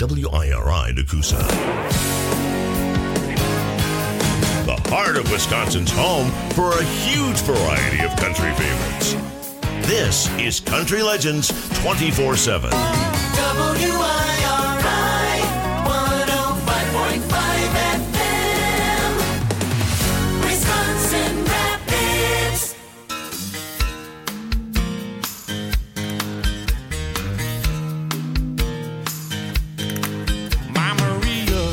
WIRI Nakusa. The heart of Wisconsin's home for a huge variety of country favorites. This is Country Legends 24/7. WIRI 105.5 FM, Wisconsin Rapids. My Maria,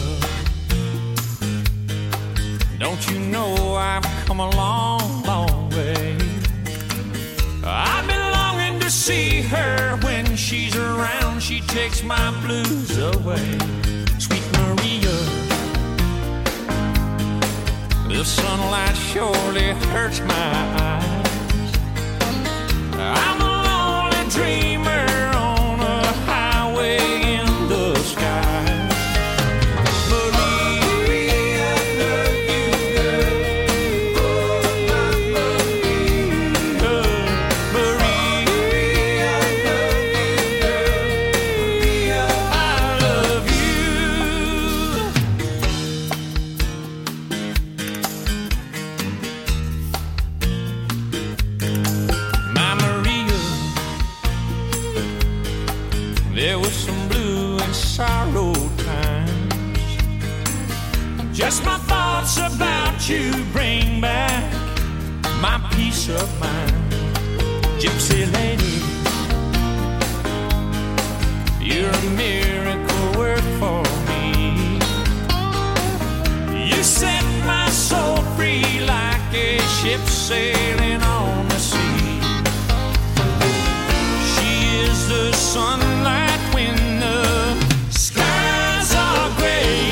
don't you know I've come a long, long way? I've been longing to see her. When she's around, she takes my blues away. Sweet Maria, the sunlight surely hurts my eyes. I'm a lonely dreamer on a highway in the sky. Maria, love you, girl. Maria, love you, girl. I love you. My Maria, there was some blue and sorrow times. Just my thoughts about you bring back my peace of mind. Gypsy lady, you're a miracle work for me. You set my soul free like a ship sailing on the sea. She is the sunlight when the skies are gray.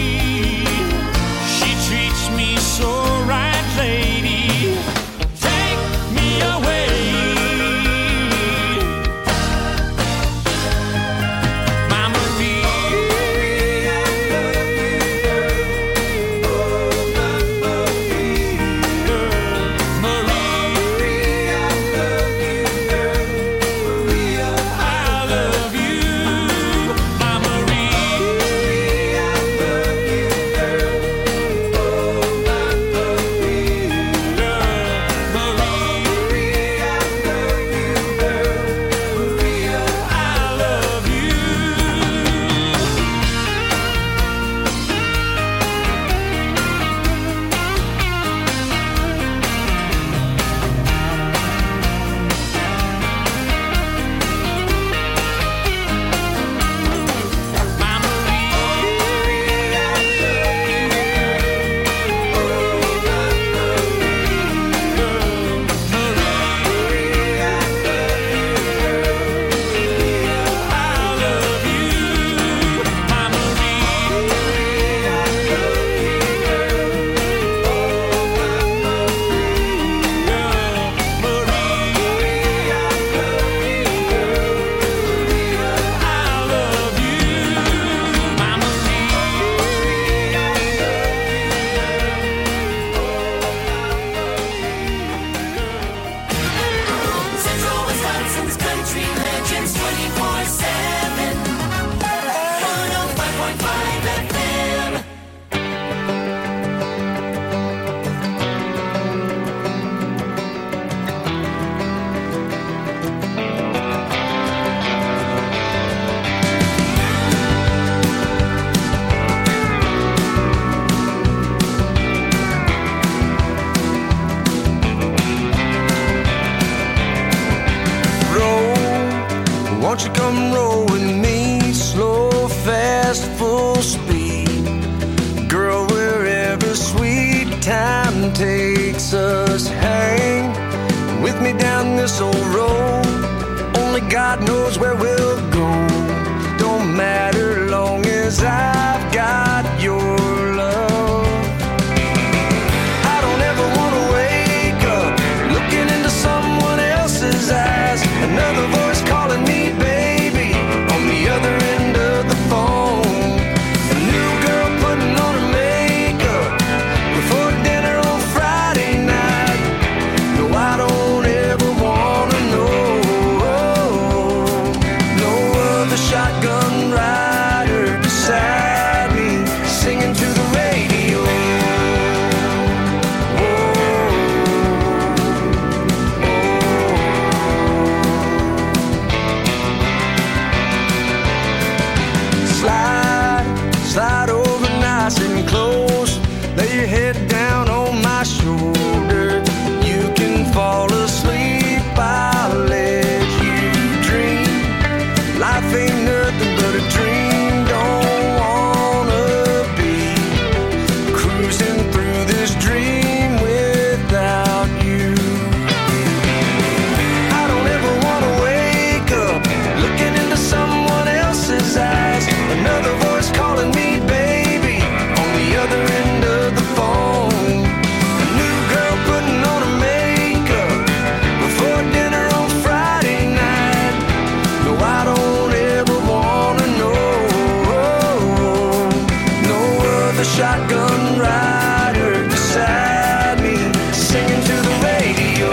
She treats me so right, lady. Take me away. My Maria, I love you. My I love you. My I love you. My I love you. My Central Wisconsin's Country Legends 24/7, 105.5 FM. Roll, won't you come roll with me? Slow, fast, full speed. Girl, wherever sweet time takes us, hang with me down this old road. Only God knows where we'll go. Don't matter long as I've got your love. I don't ever want to wake up looking into someone else's eyes. Another voice calling me baby on the other end of the phone. A new girl putting on her makeup before dinner on Friday night. No, I don't ever want to know. No, Life ain't nothing but a dream. Don't wanna be cruising through this dream without you. I don't ever wanna wake up looking into someone else's eyes. Another voice calling me baby on the other end of the phone. A new girl putting on her makeup before dinner on Friday night. No, I don't ever wanna know. No other shotgun rider beside me singing to the radio.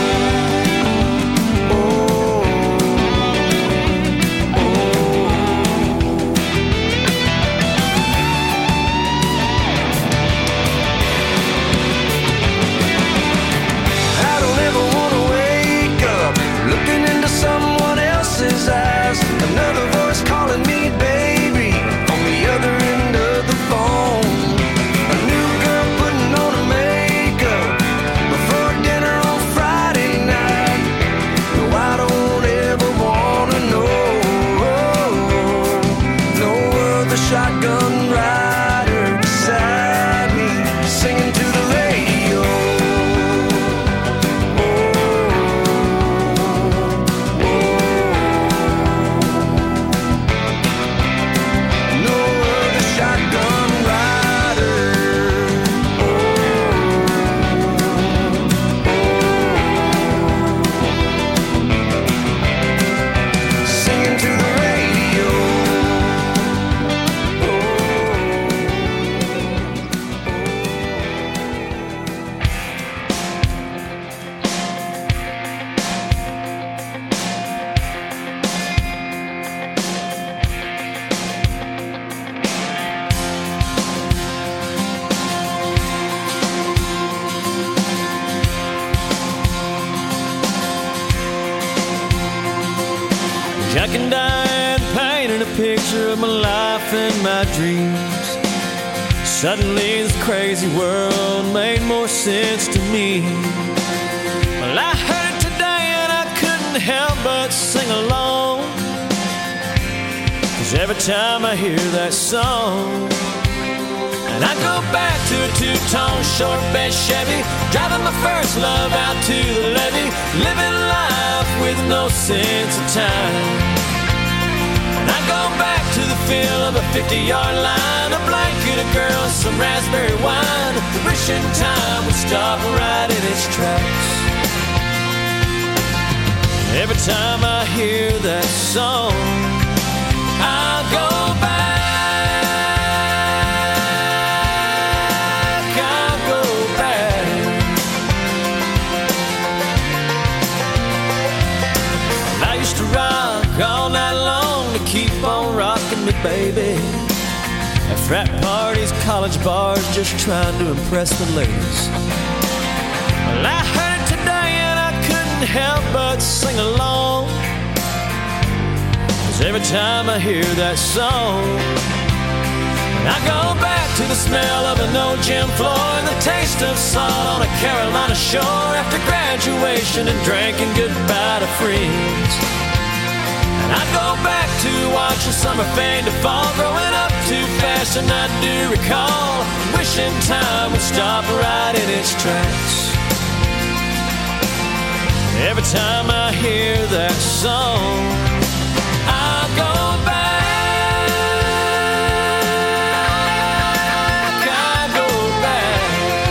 Someone else's eyes. Another voice calling me baby on the other end of the phone. A new girl putting on her makeup before dinner on Friday night. No, I don't ever wanna know. No other shotgun rider beside me singing to the radio. Jack and Diane painted a picture of my life and my dreams. Suddenly this crazy world made more sense to me. Well, I heard it today and I couldn't help but sing along. 'Cause every time I hear that song, and I go back to a two-tone short bed Chevy, driving my first love out to the levee, living life with no sense of time. And I go back to the feel of a 50-yard line, a blanket, a girl, some raspberry wine, wishing time would stop right in its tracks. Every time I hear that song, I go back. All night long to keep on rocking me, baby. At frat parties, college bars, just trying to impress the ladies. Well, I heard it today and I couldn't help but sing along. 'Cause every time I hear that song, I go back to the smell of an old gym floor and the taste of salt on a Carolina shore after graduation and drinking goodbye to friends. And I go back to watching summer fade to fall, growing up too fast, and I do recall wishing time would stop right in its tracks. Every time I hear that song, I go back, I go back.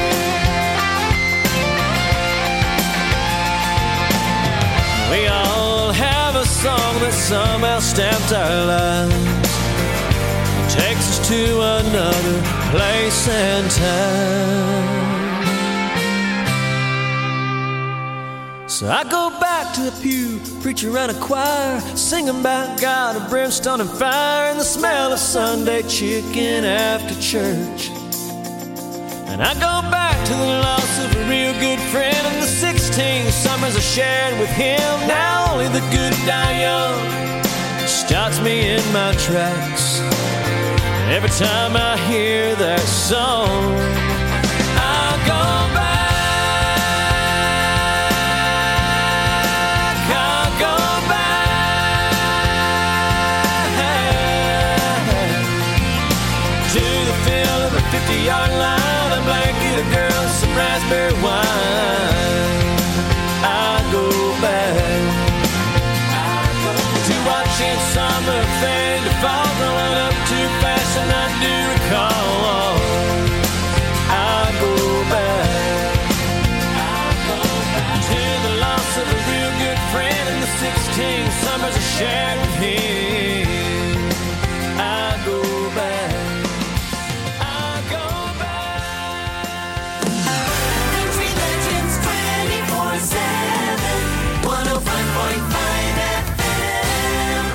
We all have a song that somehow stamped our lives, takes us to another place and time. So I go back to the pew, preacher and a choir, singing about God of brimstone and fire, and the smell of Sunday chicken after church. And I go back to the loss of a real good friend and the 16 summers I shared with him. Now only the good die young stops me in my tracks. Every time I hear that song, I go back. I go back. summer fade to fall, growing up too fast, and I do recall. I'll go back to the loss of a real good friend and the 16 summers I shared with him. I'll go back. Country Legends 24/7, 105.5 FM.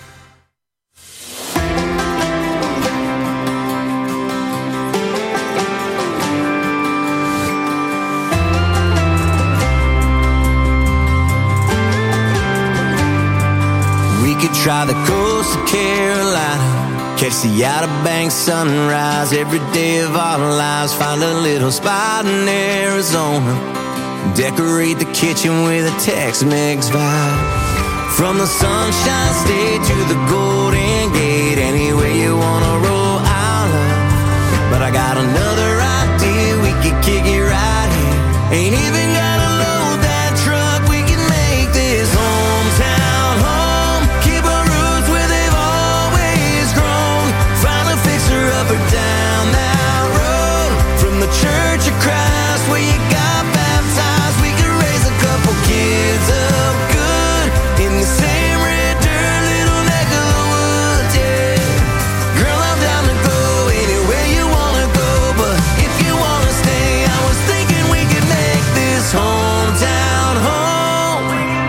We could try the coast of Carolina, catch the Outer Banks sunrise every day of our lives. Find a little spot in Arizona, decorate the kitchen with a Tex-Mex vibe. From the Sunshine State to the Golden Gate, anywhere you wanna roll, I'll love. But I got another idea, we could kick it right here. Ain't even gotta load that truck, we can make this hometown home. Keep our roots where they've always grown. Find a fixer up or down that road. From the Church of Christ where you got baptized, we could raise a couple kids up good in the same red dirt little neck of the woods, yeah. Girl, I'm down to go anywhere you wanna go, but if you wanna stay, I was thinking we could make this hometown home.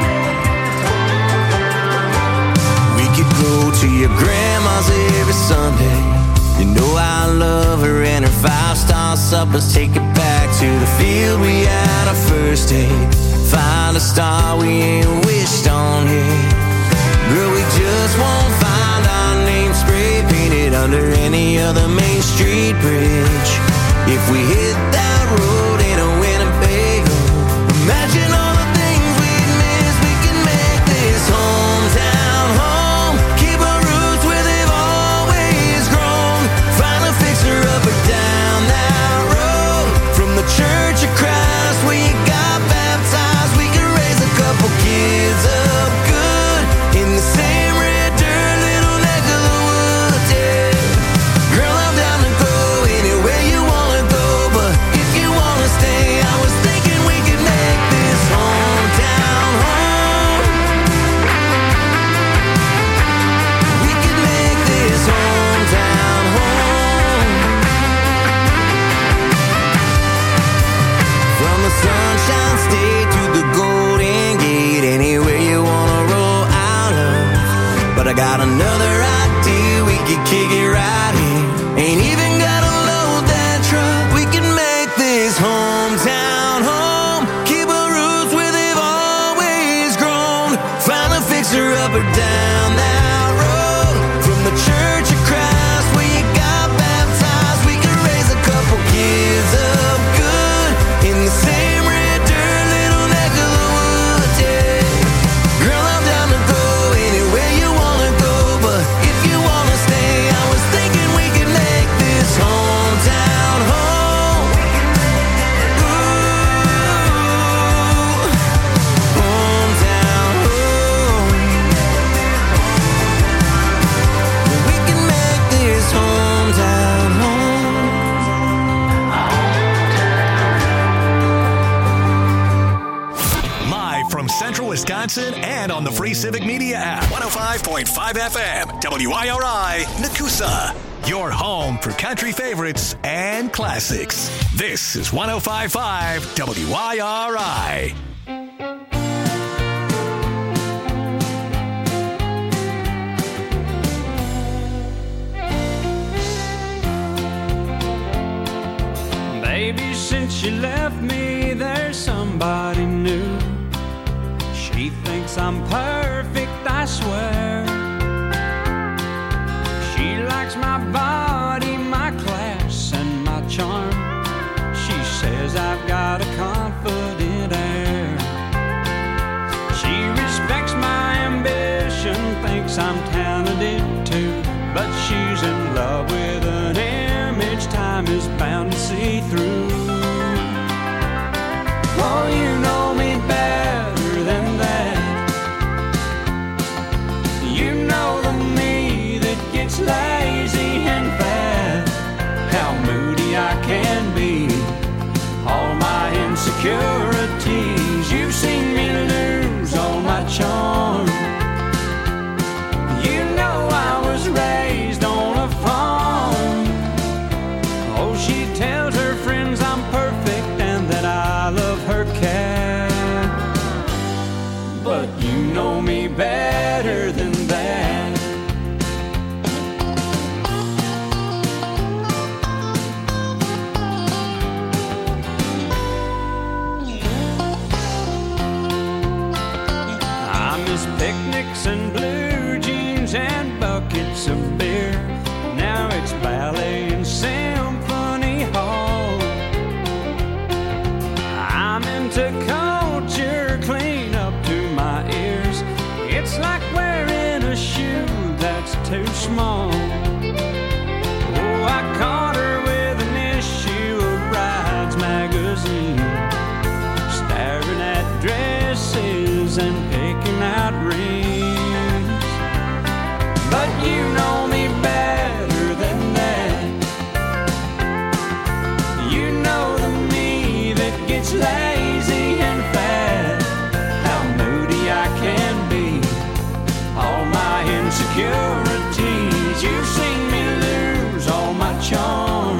We could go to your grandma's every Sunday. You know I love her and her 5-star suppers. Take it back to the field we had our first date. Find a star we ain't wished on yet. Girl, we just won't find our name spray painted under any other Main Street bridge. If we hit that road in a Winnebago, imagine all the things we'd miss. We can make this hometown home. Keep our roots where they've always grown. Find a fixer up or down that road. From the Church of Christ where you got baptized, we can raise a couple kids up good in the same red dirt little neck of the woods, yeah. Girl, I'm down to go anywhere you wanna go, but if you wanna stay, I was thinking we could make this hometown home. We could make this hometown home. From the Sunshine State to the Golden Gate, anywhere you wanna roll, I'll love. But I got another idea, we could kick it right here. Ain't even gotta load that truck, we can make this hometown home. Keep our roots where they've always grown. Find a fixer up or down that road. From the Church of Christ where you got baptized, we can raise a couple kids up good in the same red dirt little neck of the woods, yeah. Girl, I'm down to go anywhere you wanna go, but if you wanna stay, I was thinking we could make this hometown home. Ooh, hometown home. We can make this hometown home. Live from Central Wisconsin and on the free Civic Media app. 105.5 FM, WIRI, Nakusa. Your home for country favorites and classics. This is 105.5 WIRI. Baby, since you left me, there's somebody new. She thinks I'm perfect, I swear. She likes my body, my class, and my charm. She says I've got a confident air. She respects my ambition, thinks I'm talented too. But she's in love with an image time is bound to see through. Oh, you know me better than that. You know the too small. Oh, I caught her with an issue of Brides magazine, staring at dresses and picking out rings. But you know me better than that. You know the me that gets lazy and fat, how moody I can be, all my insecurities. You've seen me lose all my charm.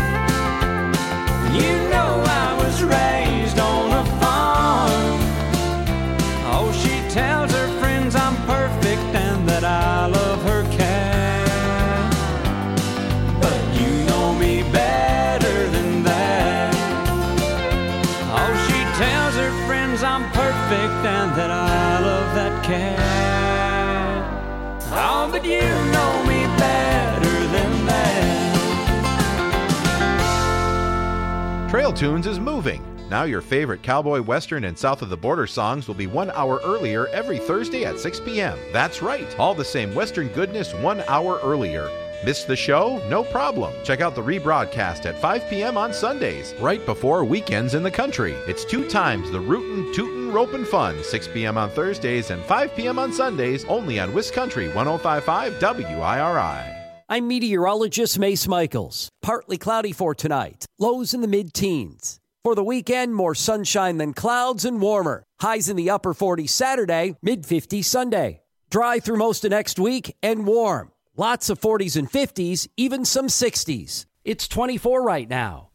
You know I was raised on a farm. Oh, she tells her friends I'm perfect and that I love her cat. But you know me better than that. Oh, she tells her friends I'm perfect and that I love that cat. Oh, but you know me better than that. Trail Tunes is moving. Now your favorite cowboy, western, and south of the border songs will be 1 hour earlier every Thursday at 6 p.m. That's right, all the same western goodness 1 hour earlier. Missed the show? No problem. Check out the rebroadcast at 5 p.m. on Sundays, right before weekends in the country. It's 2 times the rootin', tootin', ropin' fun, 6 p.m. on Thursdays and 5 p.m. on Sundays, only on Wiscountry 105.5 WIRI. I'm meteorologist Mace Michaels. Partly cloudy for tonight. Lows in the mid-teens. For the weekend, more sunshine than clouds and warmer. Highs in the upper 40s Saturday, mid-50s Sunday. Dry through most of next week and warm. Lots of 40s and 50s, even some 60s. It's 24 right now.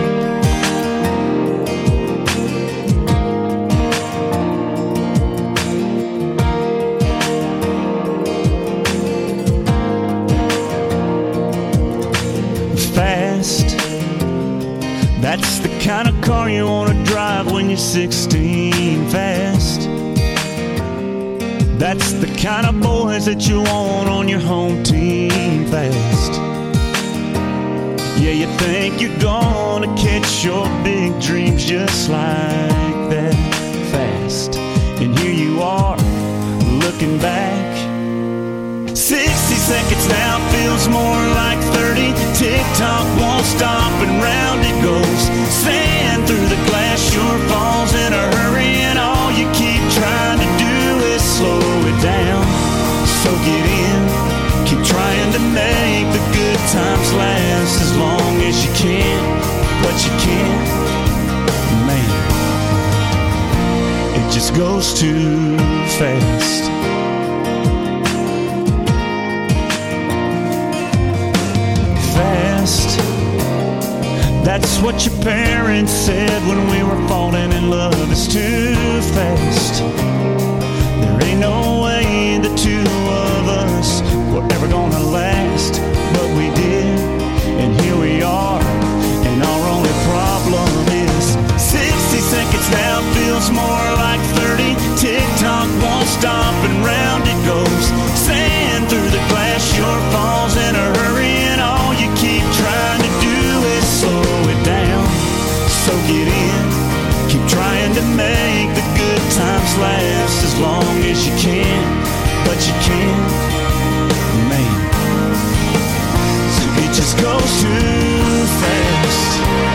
Fast. That's the kind of car you want to drive when you're 16. Fast. That's the kind of boys that you want on your home team. Fast. Yeah, you think you're gonna catch your big dreams just like that. Fast. And here you are, looking back. 60 seconds now feels more like 30. Tick-tock won't stop and round it goes. Sand through the glass sure falls in a hurry, and all you keep trying to do is slow it down. Soak it in. Keep trying to make the good times last as long as you can. But you can't. Man, it just goes too fast. Fast. That's what your parents said when we were falling in love. It's too fast. There ain't no way the two of us were ever gonna last, but we did, and here we are. And our only problem is 60 seconds now feels more like 30. Tick-tock won't stop and round it goes. Sand through the glass sure falls in a hurry, and all you keep trying to do is slow it down. Soak it in. Keep trying to make the good times last as long as you can, but you can't. Man, it just goes too fast.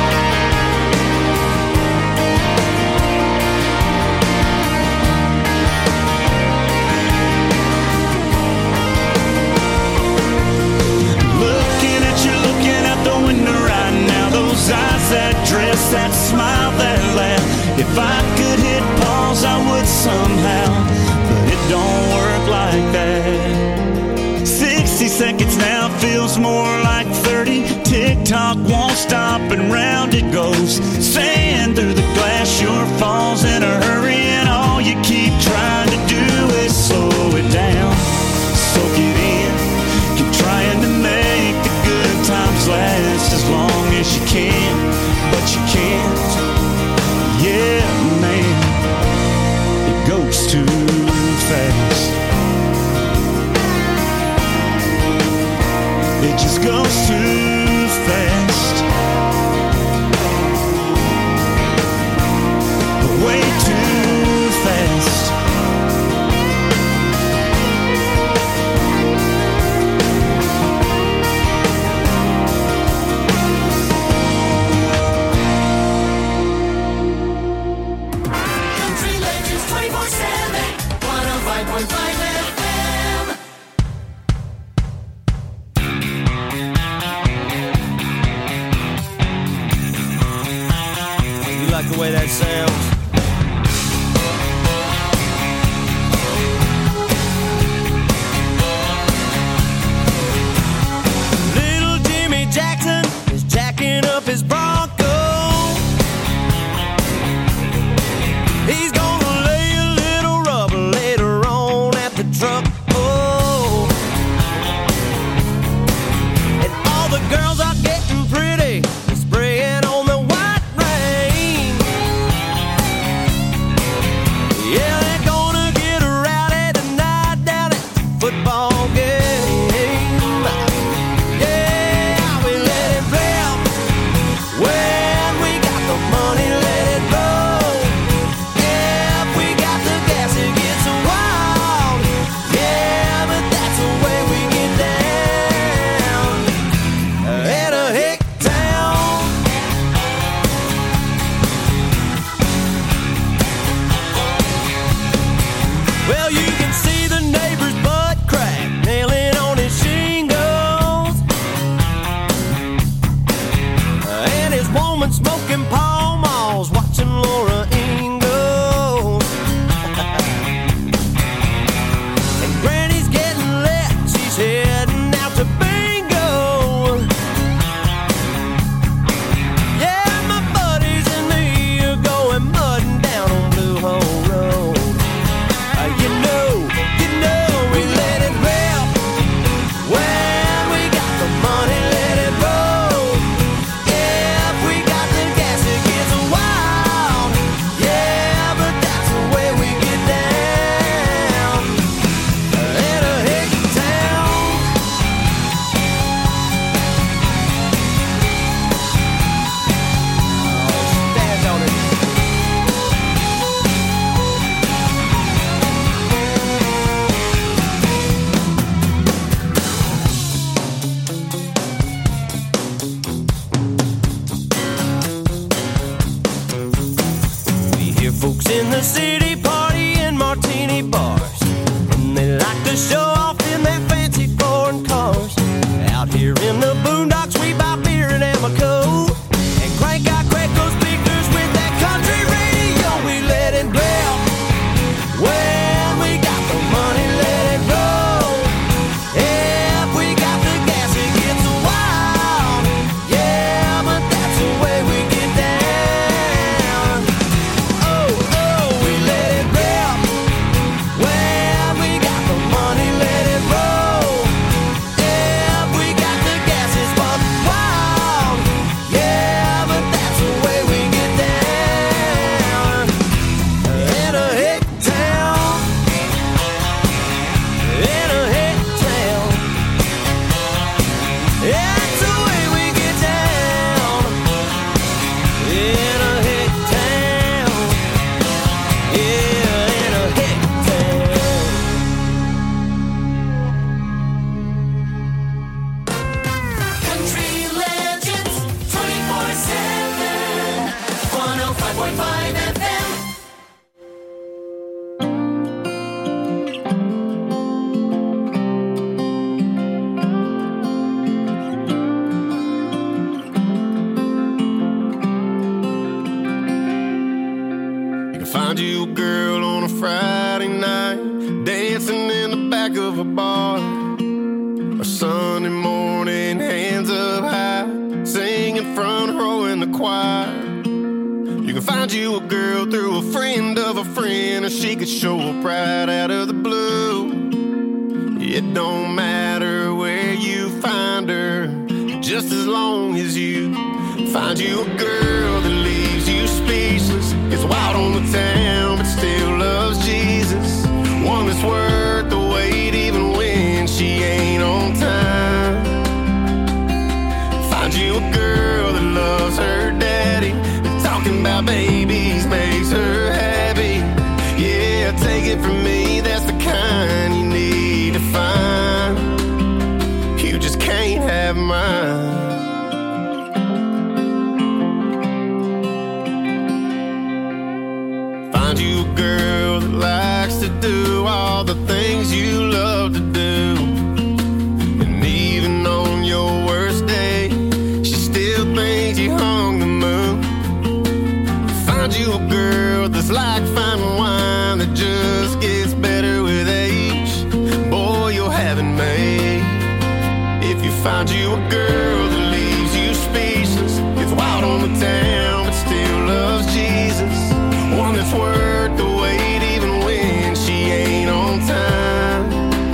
Looking out the window right now. Those eyes that dress, that smile, that laugh. If I could hit pause, I would somehow, but it don't work like that. 60 seconds now feels more like 30. Tick-tock won't stop and round it goes. Sand through the glass sure falls in a hurry, and all you keep trying to do is slow it down. Soak it in. Keep trying to make the good times last as long as you can, but you can't. Yeah, man, it goes too fast. It just goes too fast. Way too fast. way that sounds. Little Jimmy Jackson is jacking up his Bronco. He's gonna lay a little rubber later on at the truck. Oh, and all the girls are getting pretty, spraying on the white rain. Yeah, they're gonna get rowdy tonight down at the football game. Yeah, we let it rip. When we got the money, let it roll. If we got the gas, it gets wild. Yeah, but that's the way we get down. In a hick town. Well, you can see the neighbor's butt crack nailing on his shingles, and his woman smoking Pall Malls, watching Laura Ingalls. And Granny's getting lit, she's heading out to bingo. Yeah, my buddies and me are going mudding down on Blue Hole Road. You know, we let it rip. When we got the money, let it roll. If we got the gas, it gets wild. Yeah, but that's the way we get down. In a hick town. Oh, stand on it. We hear folks in the city party in martini bars, and they like to show off in their fancy foreign cars. Out here in the boondocks, we buy beer and Amoco and crank our Craco speakers with that country radio. We let it rip. When we got the money, let it roll. If we got the gas, it gets wild. Yeah, but that's the way we get down. Oh, we let it rip. When we got the money, let it roll. If we got the gas, it's buck wild. Yeah, but that's the way we get down. In a hick town. In a hick town. That's the way we get down. In a hick town. Yeah, in a hick town. Country Legends 24/7. 105.5 FM. You can find you a girl on a Friday night, dancing in the back of a bar. Or Sunday morning, hands up high, singing front row in the choir. You can find you a girl through a friend of a friend, or she could show up right out of the blue. It don't matter where you find her, just as long as you find you a girl that leaves you speechless, gets wild on the town but still loves Jesus. One that's worth the wait even when she ain't on time. Find you a girl that loves her daddy, talking about babies makes her happy. Yeah, take it from me, that's the kind you need to find. You just can't have mine. Find you a girl that likes to do all the things you love to do, and even on your worst day, she still thinks you hung the moon. Find If you find you a girl that leaves you speechless, gets wild on the town but still loves Jesus, one that's worth the wait even when she ain't on time.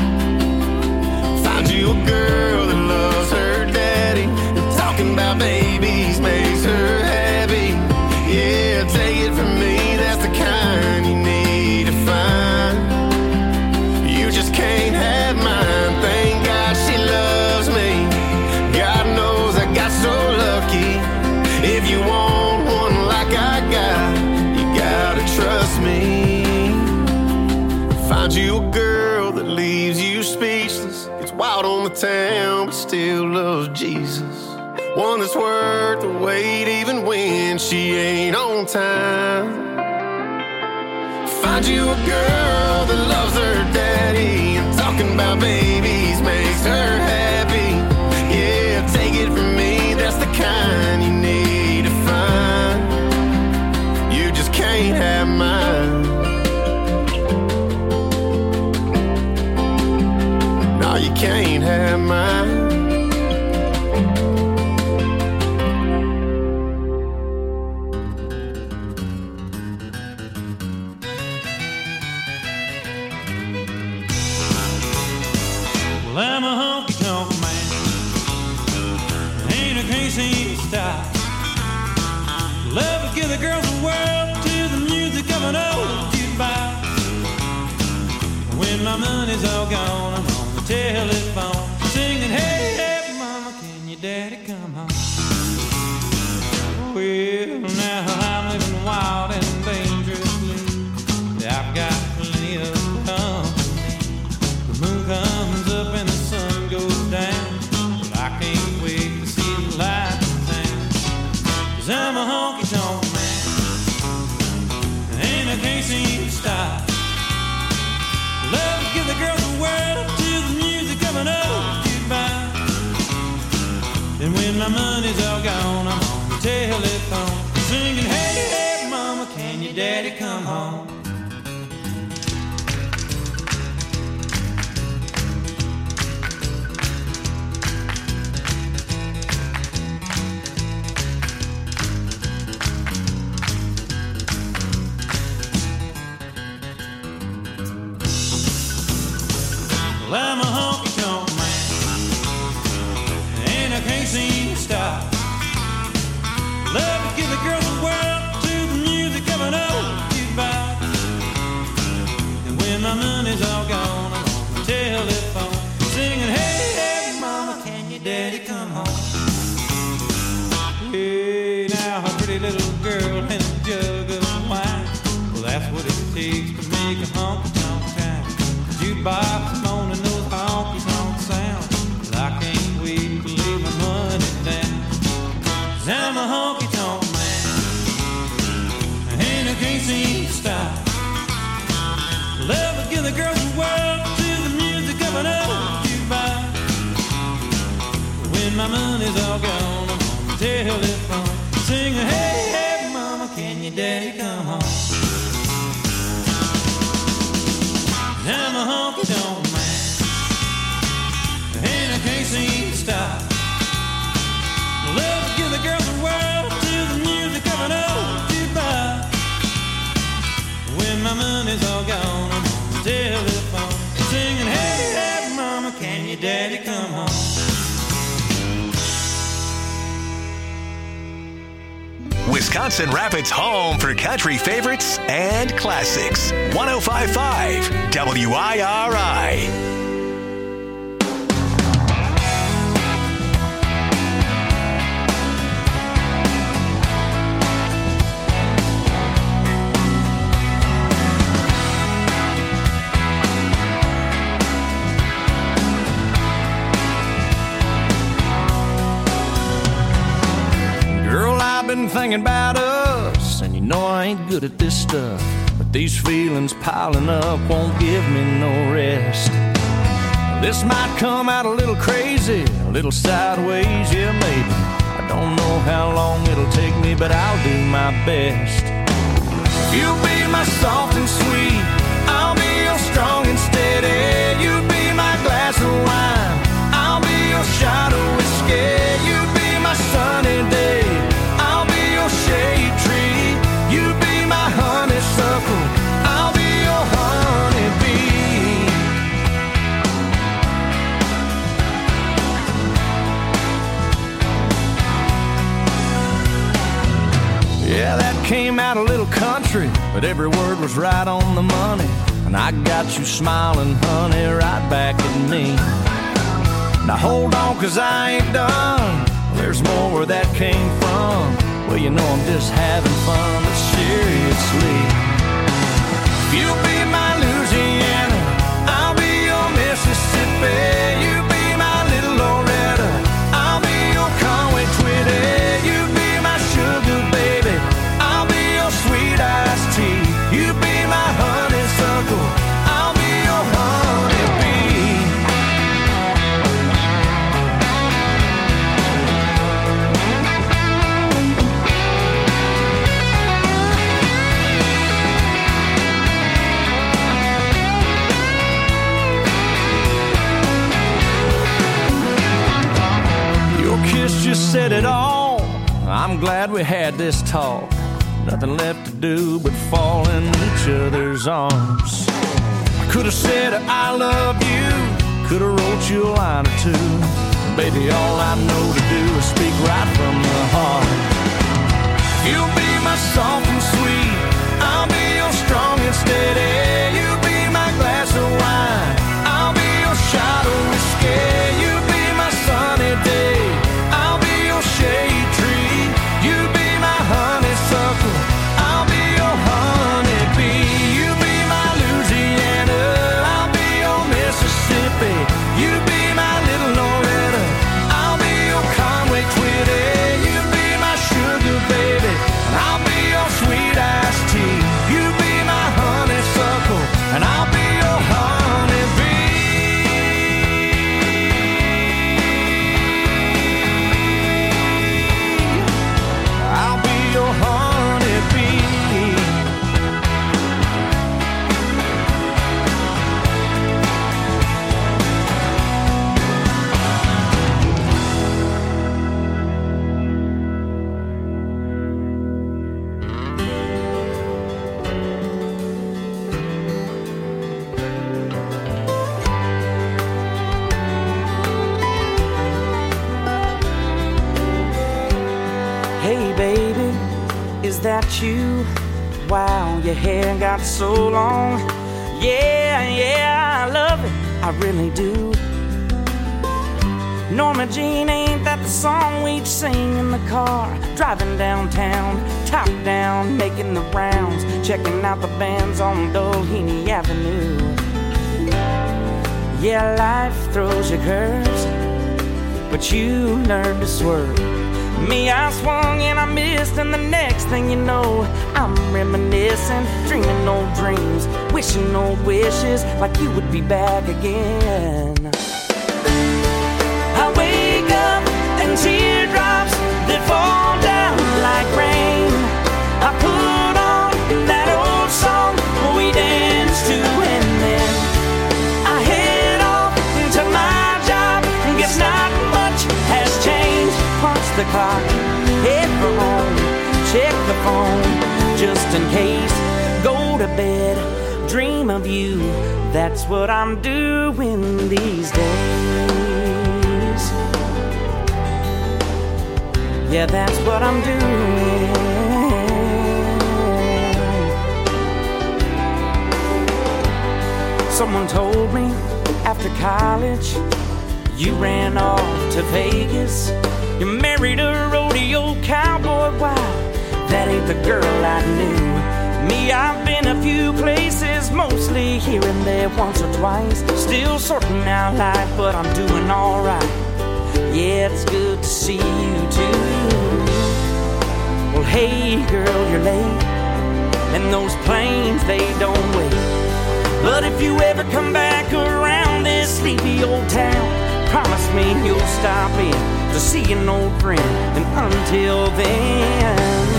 Find you a girl that loves her daddy, and talking about babies makes her happy. Yeah, take it from me, that's the kind you need to find. You just can't have mine. Thank God she loves me. God knows I got so lucky. If you want one like I got, you gotta trust me. Find you a girl that leaves you speechless, gets wild on the town but still loves Jesus, one that's worth the wait even when she ain't on time. Find you a girl that loves her daddy, and talking about babies makes her happy. Yeah, take it from me, that's the kind you need to find. You just can't have mine. No, you can't have mine. I'm a honky-tonk man, ain't a crazy style. Love to give the girls the world to the music of an old jukebox. When my money's all gone, I'm on the telephone singing, hey, hey, mama, can your daddy come home? Well, now I'm living wild and dangerously. I've got plenty of company. The moon comes up and the sun goes down. Well, I can't wait to see the light in town. 'Cause I'm a honky-tonk man, and I can't seem to stop. Love to give the girls the world to the music of an old jukebox. And when my money's all gone, I'm on the telephone singing, hey, hey, mama, can your daddy come home? Well, I'm a honky-tonk man, and I can't seem to stop. Love to give the girls the world to the music of an old jukebox. And when my money's all gone, I'm on the telephone singing, hey, hey, mama, can your daddy come home? Hey, now a pretty little girl and a jug of wine. Well, that's what it takes to make a honky-tonk town. Jukebox moaning those honky-tonk sounds. Well, I can't wait to lay my money down. 'Cause I'm a honky-tonk man, and I can't seem to stop. Love to give the girls the world to the music of an old jukebox. When my money's all gone, I'm on the telephone singing, hey, hey, mama, can your daddy come home? I'm a honky-tonk man, and I can't seem to stop. Love to give the girls the world to the music of an old jukebox. When my money's all gone, I'm on the telephone singing, hey, hey, mama, can your daddy come home? Wisconsin Rapids' home for country favorites and classics. 105.5 WIRI. Been thinking about us, and you know I ain't good at this stuff, but these feelings piling up won't give me no rest. This might come out a little crazy, a little sideways, yeah maybe. I don't know how long it'll take me, but I'll do my best. You'll be my soft and sweet, I'll be your strong and steady. You'll be my glass of wine, I'll be your shine. came out a little country, but every word was right on the money. And I got you smiling, honey, right back at me. Now hold on, 'cause I ain't done. There's more where that came from. Well, you know I'm just having fun, but seriously, you'll be my Louisiana, I'll be your Mississippi. You be my little Loretta, I'll be your Conway Twitty. You be my sugar baby, I'll be your sweet iced tea. You be my honeysuckle, I'll be your honeybee. Just said it all. I'm glad we had this talk. Nothing left to do but fall in each other's arms. I could have said I love you, could have wrote you a line or two. Baby, all I know to do is speak right from the heart. You'll be my soft and sweet, I'll be your strong and steady. You be my glass of wine, I'll be your shot of whiskey. You be my sunny day, shade tree. You be my honeysuckle, I'll be your honeybee. You be my Louisiana, I'll be your Mississippi. You be my little Loretta, I'll be your Conway Twitty. You be my sugar baby, and I'll be your sweet iced tea. You be my honeysuckle, and I'll be your honeybee. Is that you? Wow, your hair got so long. Yeah, I love it, I really do. Norma Jean, ain't that the song we'd sing in the car? Driving downtown, top down, making the rounds, checking out the bands on Doheny Avenue. Yeah, life throws you curves, but you learn to swerve. Me, I swung and I missed, and the next thing you know, I'm reminiscing, dreaming old dreams, wishing old wishes, like you would be back again. I wake up and teardrops that fall down like rain. I put on that old song we danced to, and then I head off to my job. Guess not much has changed. Punch the clock, head for home, check the phone, just in case. Go to bed, dream of you. That's what I'm doing these days. Yeah, that's what I'm doing. Someone told me after college you ran off to Vegas. You married a rodeo cowboy, wow, that ain't the girl I knew. Me, I've been a few places, mostly here and there, once or twice. Still sorting out life, but I'm doing alright. Yeah, it's good to see you too. Well, hey girl, you're late, and those planes, they don't wait. But if you ever come back around this sleepy old town, promise me you'll stop in to see an old friend, and until then,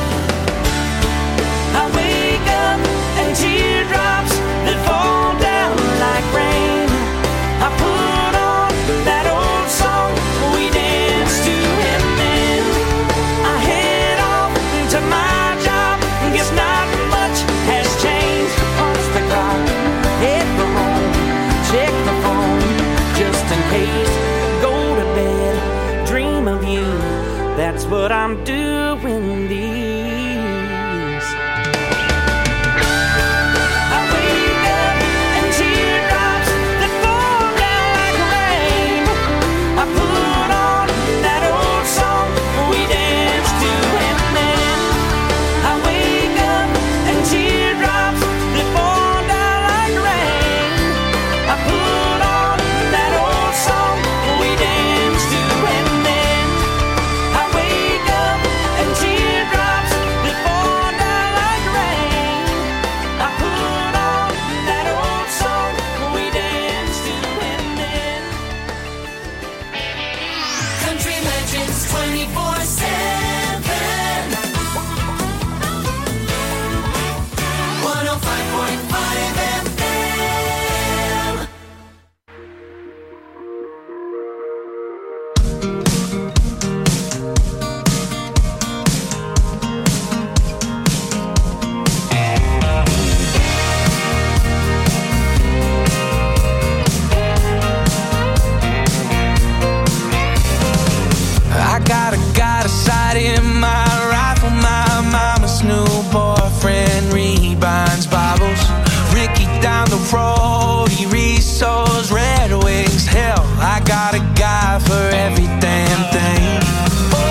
I wake up and teardrops that fall down like rain. I put on that old song we danced to, and then I head off to my job. Guess not much has changed. Punch the clock, head for home, check the phone, just in case. Go to bed, dream of you. That's what I'm doing these Legends 24/7. 105.5 FM. I got a sight in my rifle. My mama's new boyfriend rebinds Bibles. Ricky down the road, he resows Red Wings. Hell, I got a guy for every damn thing. Oh,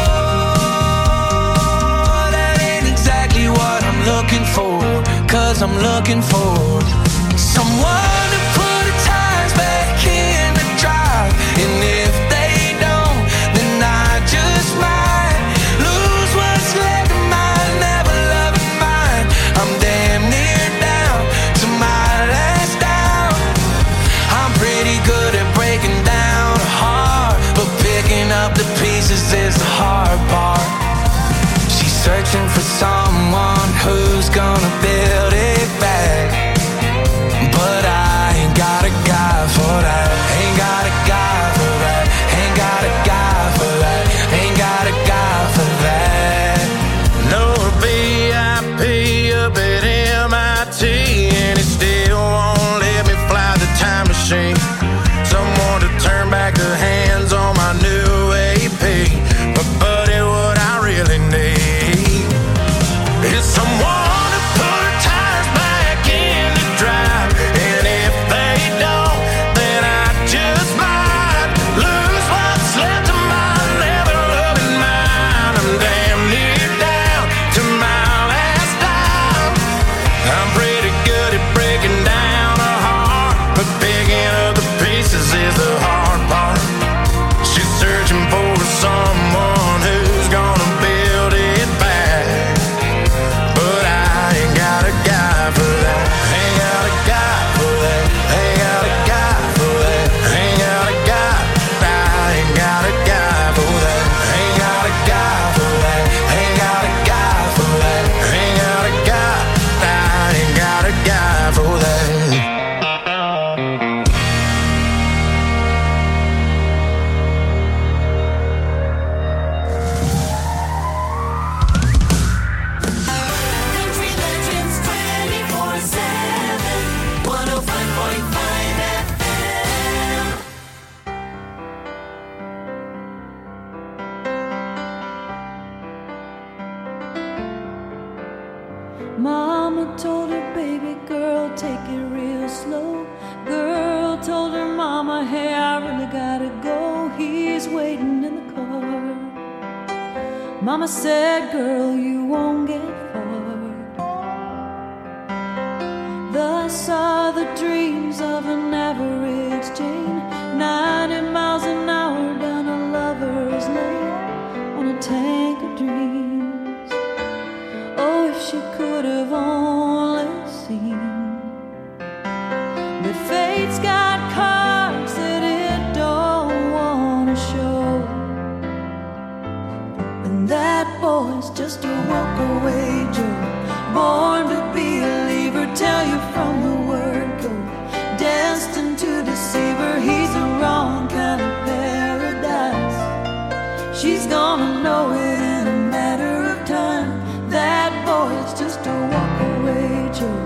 that ain't exactly what I'm looking for. 'Cause I'm looking for someone to put the tires back in the drive. And if they don't, then I just might lose what's left of my never-loving mind. I'm damn near down to my last down. I'm pretty good at breaking down a heart, but picking up the pieces is the hard part. She's searching for someone who's gonna build it back, but I ain't got a guy for that. Ain't got a guy for that. Ain't got a guy for that. Ain't got a guy for that. No VIP up at MIT, and it still won't let me fly the time machine. Someone to turn back the hands on my new AP. But buddy, what I really need is someone to put tires back in the drive. And if they don't, then I just might lose what's left of my never-loving mind. I'm damn near down to my last dime. I'm pretty good at breaking down a heart, but picking up the pieces is the hard part. She's searching for someone who's gonna build it back, but I ain't got a guy for that. Ain't got a guy for that. Ain't got a guy for that. Ain't got a guy. I ain't got a guy for that. Ain't got a guy for that. Ain't got a guy for that. Ain't got a guy. I ain't got a guy for that. Country Legends 24/7. 105.5 FM. Mama told her baby girl, take it real slow. Girl told her mama, hey, I really gotta go. He's waiting in the car. Mama said, girl, you won't get far. Thus are the dreams of an average Jane, 90 miles an hour down a lover's lane on a tank of dreams. Oh, if she could have only seen that fate's got cards that it don't wanna show, and that boy's just a walk-away Joe, born to be a leaver, tell you from the word go, destined to deceive her. He's the wrong kind of paradise. She's gonna know it in a matter of time. That boy's just a walk-away Joe.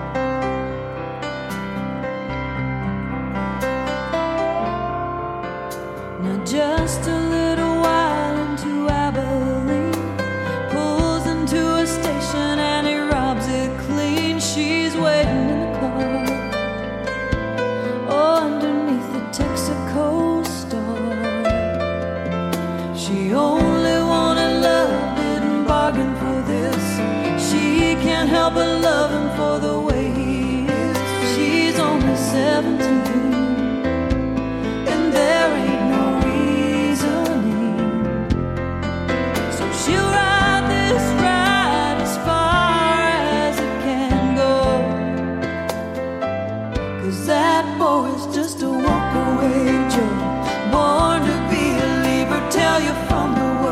Now just a little while into Abilene, pulls into a station and he robs it clean. She's waiting in the car, oh, underneath the Texaco star. She only wanted love, didn't bargain for this. She can't help but love him for the way he is. She's only 17, and there ain't no reasoning. So she'll ride this ride as far as it can go, 'cause that boy's just a walk-away Joe, born to be a leaver, tell you from the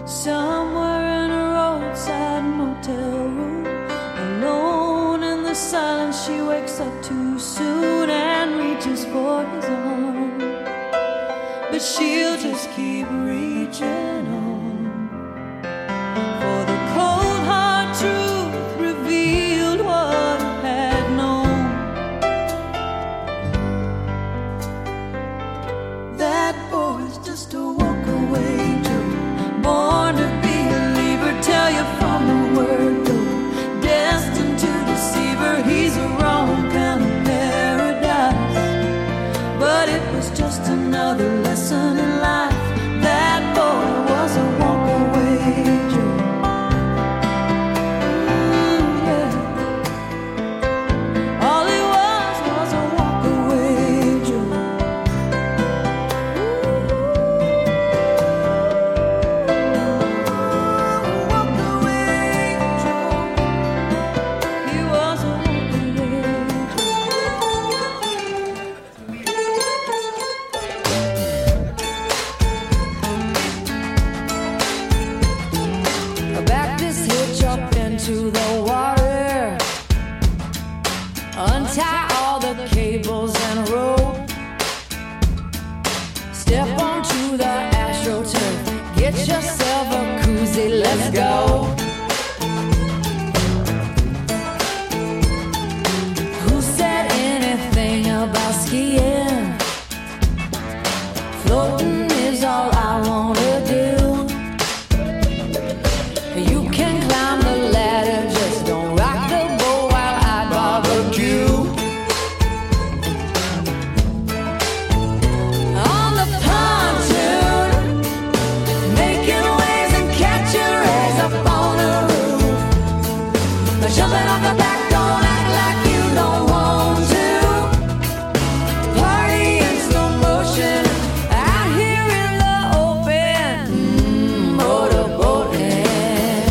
somewhere in a roadside motel room. Alone in the silence, she wakes up too soon and reaches for his arm. But she'll just keep reaching on. For the cold hard truth revealed what I had known. That boy's just a walk-away Joe, born to be a believer. Tell you from the word go, destined to deceive her. He's a wrong kind of paradise, but it was just another lesson in life. That boy was a walk-away Joe. Ooh, yeah. All he was a walk-away Joe. He was a A Baptist hitch up into the water, untie all the cables and rope, step onto the AstroTurf, get yourself a koozie, let's go. Who said anything about skiing? Floating is all I wanna do. You can climb the ladder, just don't rock the boat while I barbecue. On the pontoon, making waves and catching rays up on the roof. Jumping off the back, don't act like you don't want to. Party in slow motion, out here in the open, motorboating.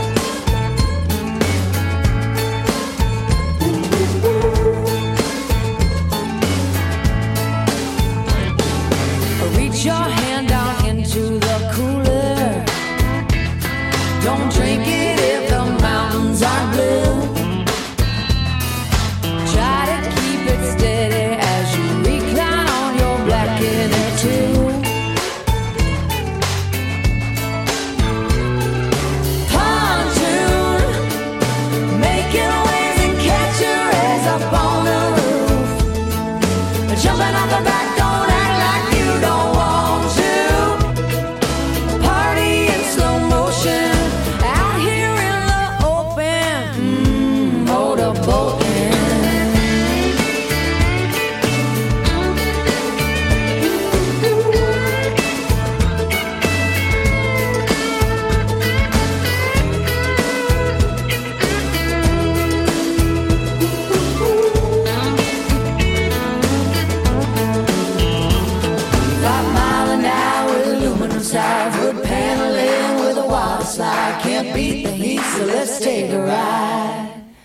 Reach your hand down into the cooler. Don't drink it if the mountains are blue. Try to keep it steady as you recline on your black inner tube. Pontoon, making waves and catching rays up on the roof. Jumping off the back, don't act like you don't want to. Party in slow motion, out here in the open, motorboating. Southwood paneling with a water slide. Can't beat the heat, so let's take a ride.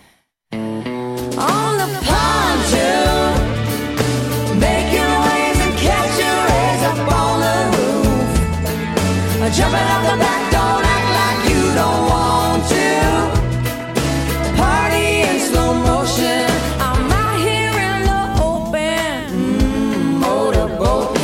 On the pontoon, making waves and catching rays up on the roof. Jumping off the back, don't act like you don't want to. Party in slow motion, I'm out here in the open, motorboating.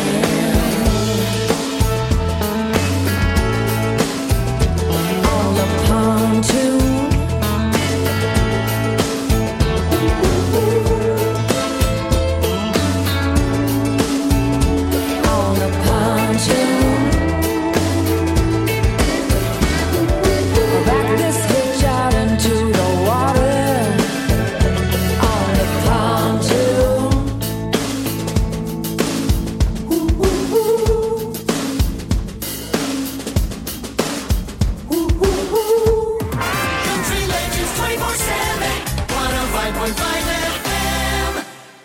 Country Legends 24/7, 105.5 FM.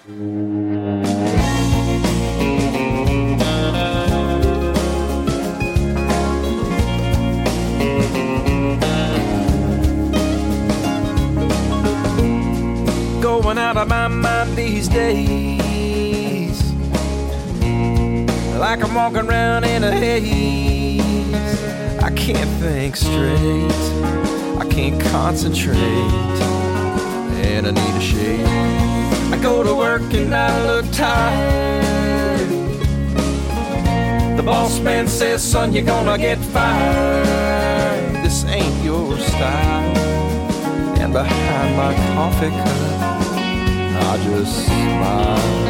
Going out of my mind these days, like I'm walking around in a haze. I can't think straight, I can't concentrate, and I need a shave. I go to work and I look tired. The boss man says, son, you're gonna get fired. This ain't your style. And behind my coffee cup, I just smile.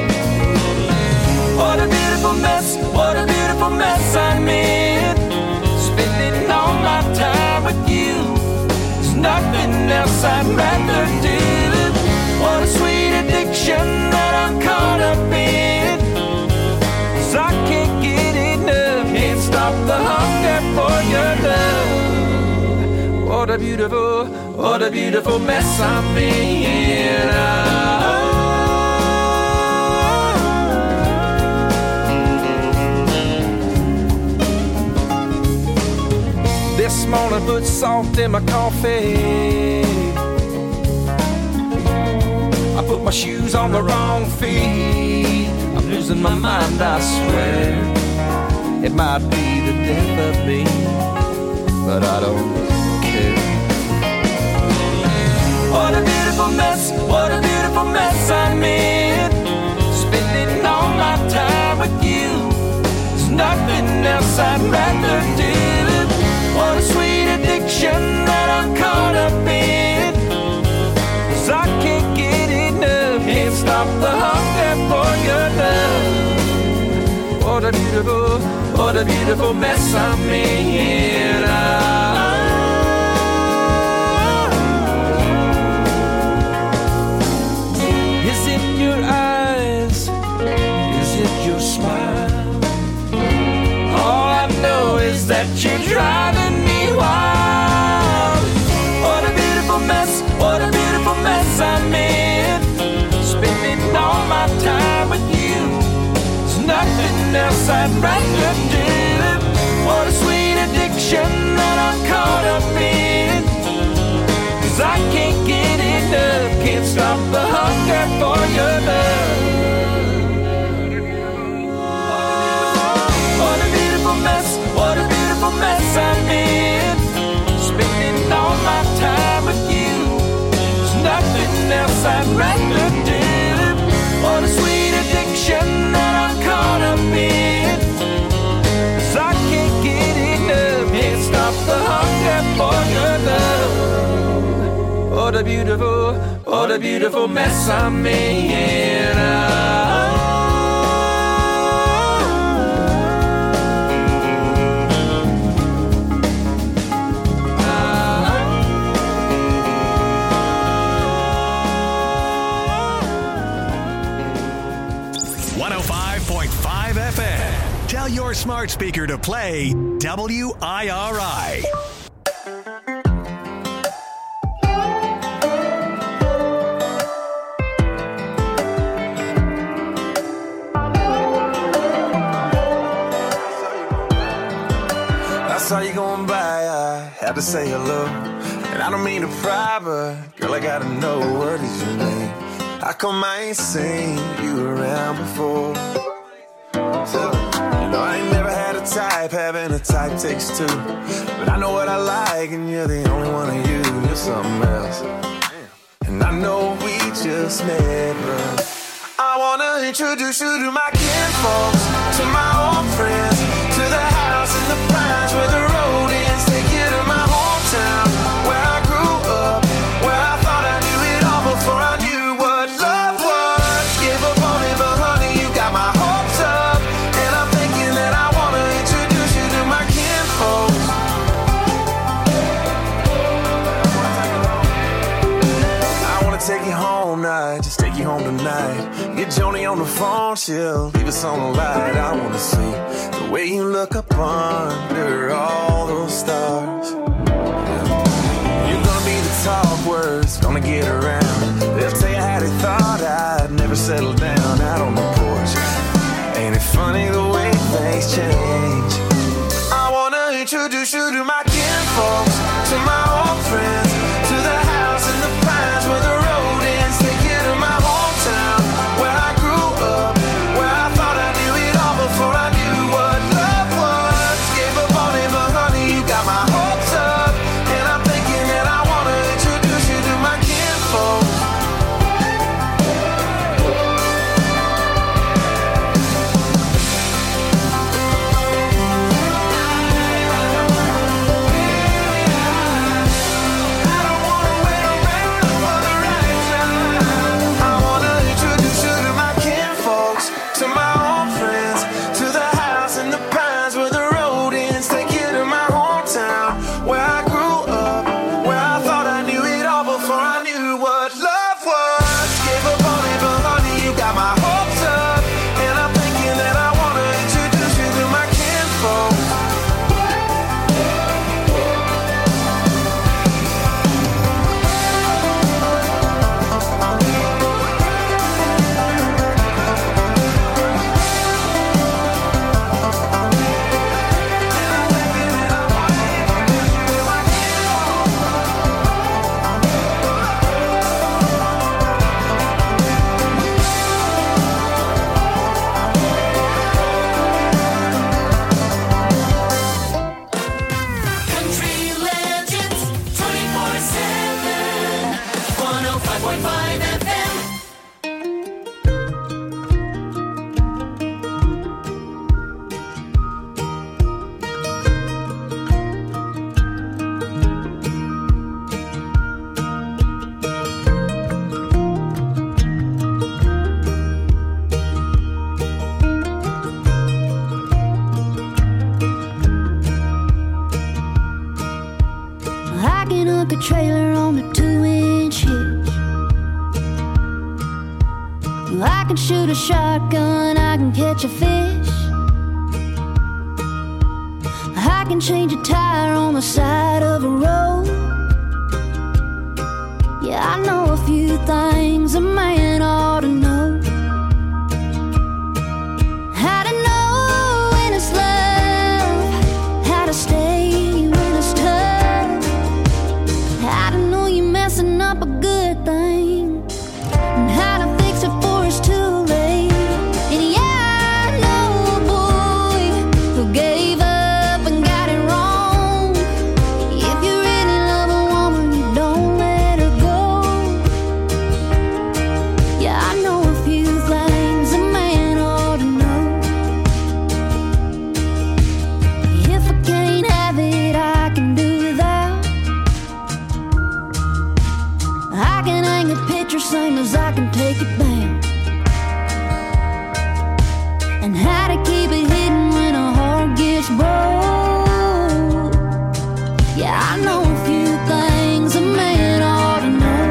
What a beautiful mess I made. Spending all my time with you. There's nothing else I'd rather do. What a sweet addiction that I'm caught up in. 'Cause I can't get enough. Can't stop the hunger for your love. What a beautiful mess I'm in. This morning put salt in my coffee. I put my shoes on the wrong feet. I'm losing my mind, I swear. It might be the death of me, but I don't care. What a beautiful mess I'm in. Spending all my time with you. There's nothing else I'd rather do. What a sweet addiction that I'm caught up in. 'Cause I can't get enough. Can't stop the hunger for your love. What a beautiful mess I'm in. Is it your eyes? Is it your smile? All I know is that you're driving me wild. What a beautiful mess I'm in. Spending all my time with you. There's nothing else I'd rather do. What a sweet addiction that I'm caught up in. 'Cause I can't get enough. Can't stop the hunger for your love. What a beautiful mess I'm in. Spending all my time with you. There's nothing else I'd rather do. What a sweet addiction that I'm caught up in. 'Cause I can't get enough. Can't stop the hunger for your love. What a beautiful mess I'm in. Tell your smart speaker to play WIRI. I saw you going by, I had to say hello. And I don't mean to pry, but girl, I gotta know, what is your name? How come I ain't seen you around before? You know, I ain't never had a type, having a type takes two. But I know what I like, and you're the only one of you. You're something else. And I know we just met, but I wanna introduce you to my kinfolks, to my old friends, to the house in the pines where the road ends. Take you to my hometown, where I grew up, where I thought I knew it all before I knew what love was. Give up on me, but honey, you got my hopes up. And I'm thinking that I wanna introduce you to my kinfolks. I wanna take you home night, just take you home tonight. Get Joni on the phone, she'll leave us on the light. I wanna see the way you look up under all those stars. You're gonna be the talk words, gonna get around. They'll tell you how they thought I'd never settle down out on the porch. Ain't it funny the way things change? I wanna introduce you to my kinfolks, to my old friends, to the house in the pines where the road ends. Take you to my hometown, where I grew up, where I thought I knew it all before I knew what love was. Gave up on it, but honey, you hook a trailer on a 2-inch hitch. I can shoot a shotgun, I can catch a fish. I can change a tire on the side of a road. Yeah, I know a few things a man ought to know. How to know when it's love, how to stay when it's tough, how to know you're messing up a good thing, and how to fix it before it's too late. And yeah, I know a boy who gave up and got it wrong. If you really love a woman, you don't let her go. Yeah, I know a few things a man ought to know. If I can't have it, I can do without. I can hang a picture same as I can take it down. And how to keep it hidden when a heart gets broke. Yeah, I know a few things a man ought to know.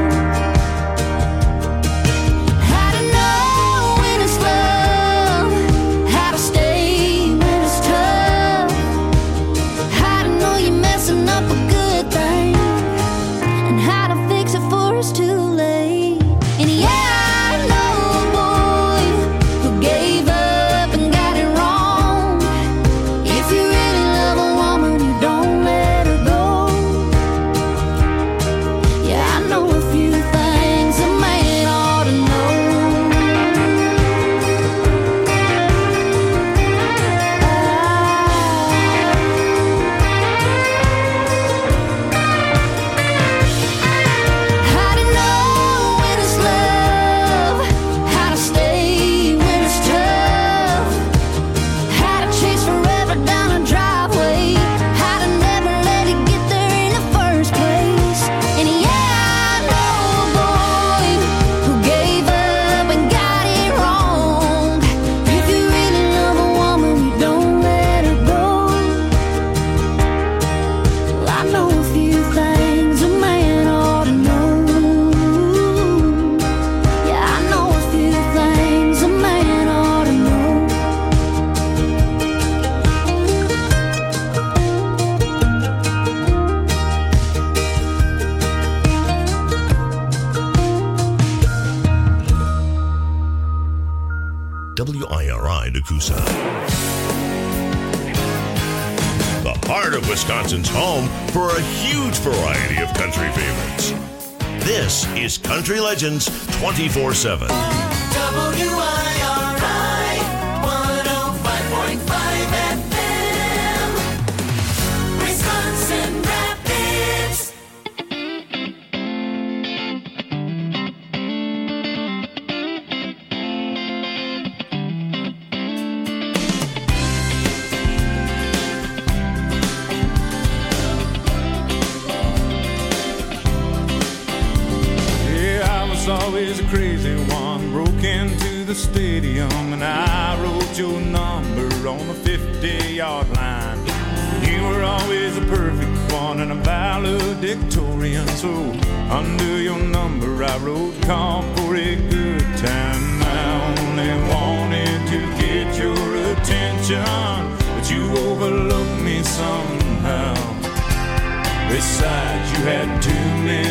How to know when it's love, how to stay when it's tough, how to know you're messing up a good thing, and how to fix it before it's too late. And yeah, I know a boy who gave up and got it wrong. If you really love a woman, you don't let her go. Yeah, I know a few things a man ought to know. How to know when it's love, how to stay when it's tough, how to chase forever down a driveway, how to never let it get there in the first place. And yeah, I know a boy who gave up and got it wrong. If you really love a woman, you don't let her go. Well, I know a few things a man ought to know. Yeah, I know a few things a man ought to know. WIRI Nakusa. The heart of Wisconsin's home for a huge variety of country favorites. This is Country Legends 24/7. WIRI 105.5 FM, Wisconsin Rapids. Yeah, I was always a crazy one. Broke into the stadium and I wrote your number on the 50-yard line. You were always a perfect one and a valedictorian. So under your number I wrote call for a good time. I only wanted to get your attention, but you overlooked me somehow. Besides, you had too many